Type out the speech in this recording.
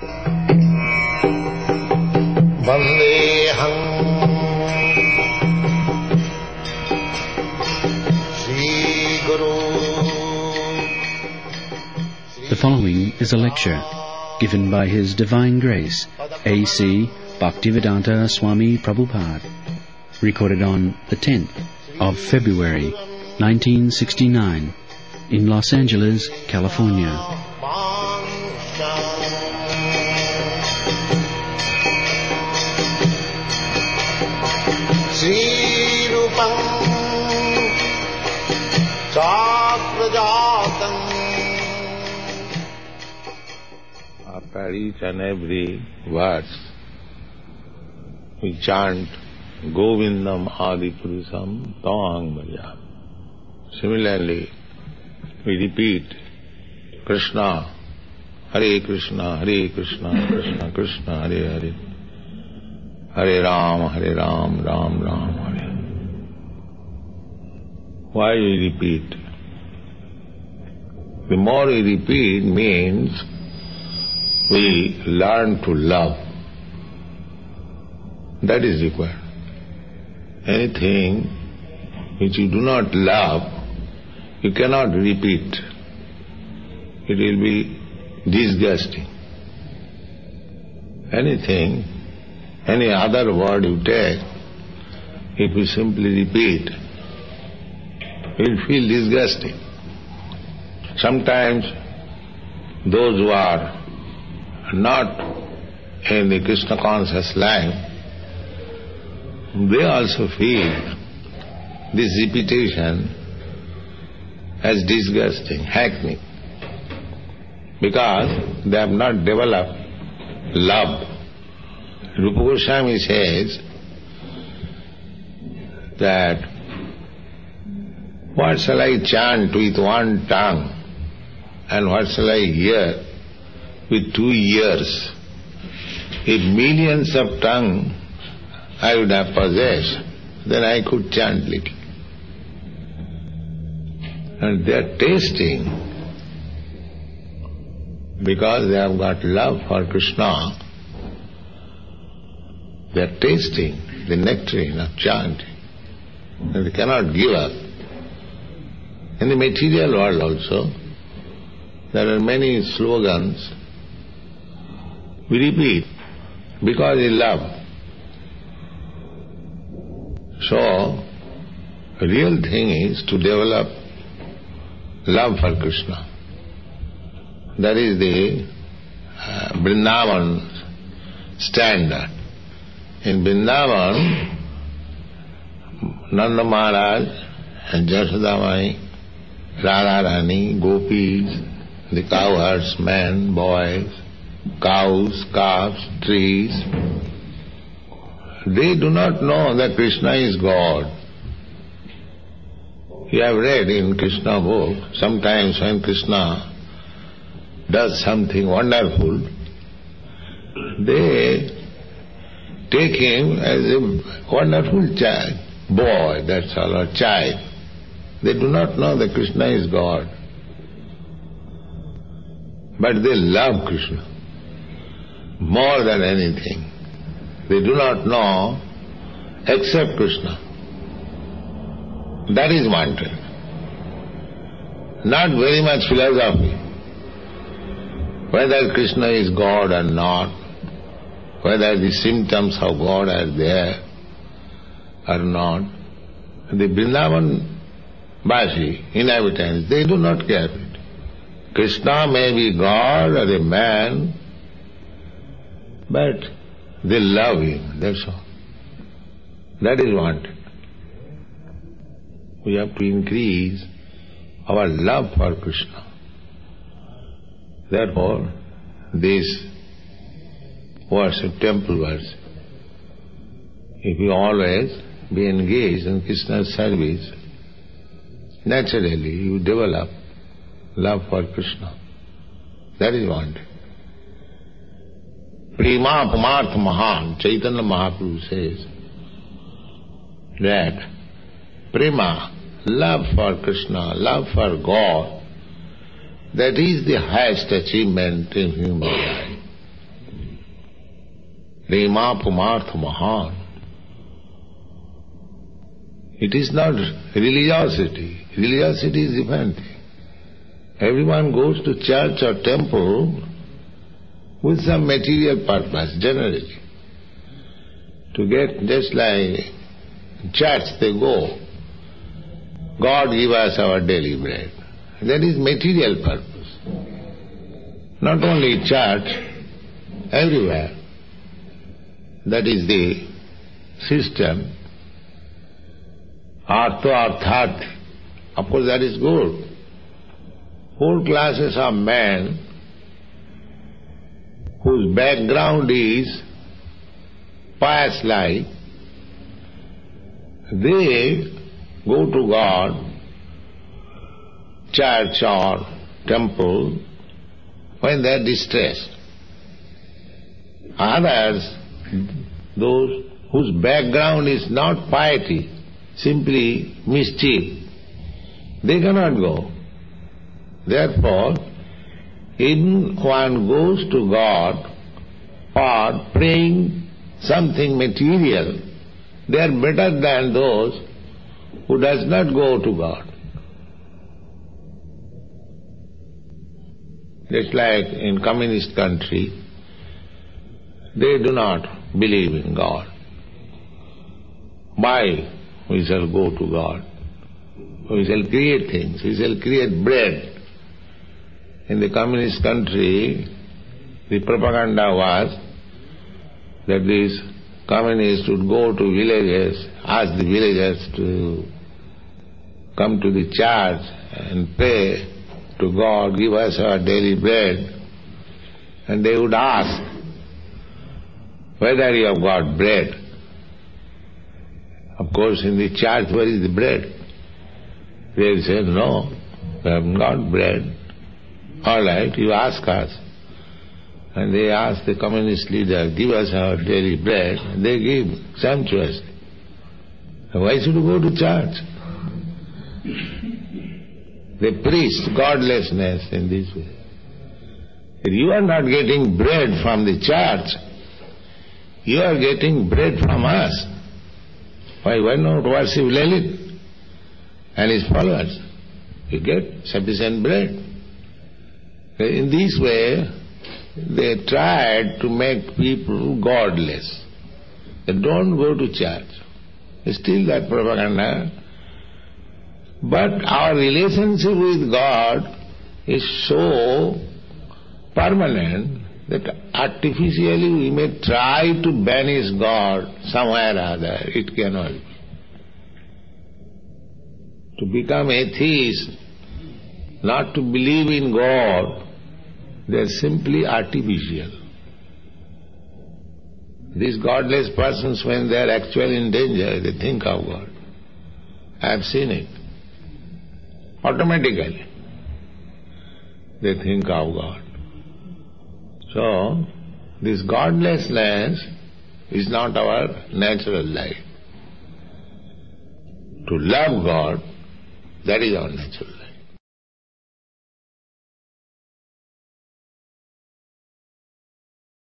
Vandeham Shri Guru. The following is a lecture given by His Divine Grace A.C. Bhaktivedanta Swami Prabhupada, recorded on the 10th of February 1969 in Los Angeles, California. Srirupam Chakrajatam. After each and every verse, we chant Govindam Adipurusam Tawang Bhajam. Similarly, we repeat Krishna, Hare Krishna, Hare Krishna, Krishna Krishna, Hare Hare, Hare Ram, Ram Ram, Hare. Why we repeat? The more we repeat means we learn to love. That is required. Anything which you do not love, you cannot repeat. It will be disgusting. Anything, any other word you take, if you simply repeat, you will feel disgusting. Sometimes those who are not in the Krishna conscious life, they also feel this repetition as disgusting, hackneyed, because they have not developed love. Rupa Goswami says that, what shall I chant with one tongue, and what shall I hear with 2 ears? If millions of tongues I would have possessed, then I could chant little. And they are tasting, because they have got love for Krishna, they are tasting the nectarine of chanting, and they cannot give up. In the material world also, there are many slogans we repeat because we love. So, the real thing is to develop love for Krishna. That is the Vrindavan standard. In Vrindavan, Nanda Maharaj and Jashoda Mai, Radha Rani, gopis, the cowherds, men, boys, cows, calves, trees, they do not know that Krishna is God. You have read in Krishna book, sometimes when Krishna does something wonderful, they take him as a wonderful child, boy, that's all, or child. They do not know that Krishna is God. But they love Krishna more than anything. They do not know except Krishna. That is wanted. Not very much philosophy. Whether Krishna is God or not, whether the symptoms of God are there or not, the Vrindavan Basi, inhabitants, they do not care. Krishna may be God or a man, but they love him, that's all. That is wanted. We have to increase our love for Krishna. Therefore, this worship, temple worship, if you always be engaged in Krishna's service, naturally you develop love for Krishna. That is wanted. Prema Pamartha Mahan, Chaitanya Mahaprabhu says that prema, love for Krishna, love for God, that is the highest achievement in human life. Rema Pumartha Mahan. It is not religiosity. Religiosity is different. Everyone goes to church or temple with some material purpose, generally. To get, just like church they go, God give us our daily bread. That is material purpose. Not only church, everywhere. That is the system. Artha Arthat. Of course that is good. Whole classes of men whose background is pious life, they go to God, church or temple, when they are distressed. Others, those whose background is not piety, simply mischief, they cannot go. Therefore, even one goes to God for praying something material, they are better than those who does not go to God. Just like in communist country, they do not believe in God. Why we shall go to God? We shall create things, we shall create bread. In the communist country, the propaganda was that these communists would go to villages, ask the villagers to come to the church and pray to God, give us our daily bread. And they would ask whether you have got bread. Of course, in the church, where is the bread? They will say, no, we have not bread. All right, you ask us. And they ask the communist leader, give us our daily bread. And they give sumptuously. Why should you go to church? They preach godlessness in this way. If you are not getting bread from the church, you are getting bread from us. Why not worship Lalit and his followers? You get sufficient bread. In this way, they tried to make people godless. They don't go to church. Still that propaganda. But our relationship with God is so permanent that artificially we may try to banish God somewhere or other. It cannot be. To become atheist, not to believe in God, they are simply artificial. These godless persons, when they are actually in danger, they think of God. I have seen it. Automatically, they think of God. So, this godlessness is not our natural life. To love God, that is our natural life.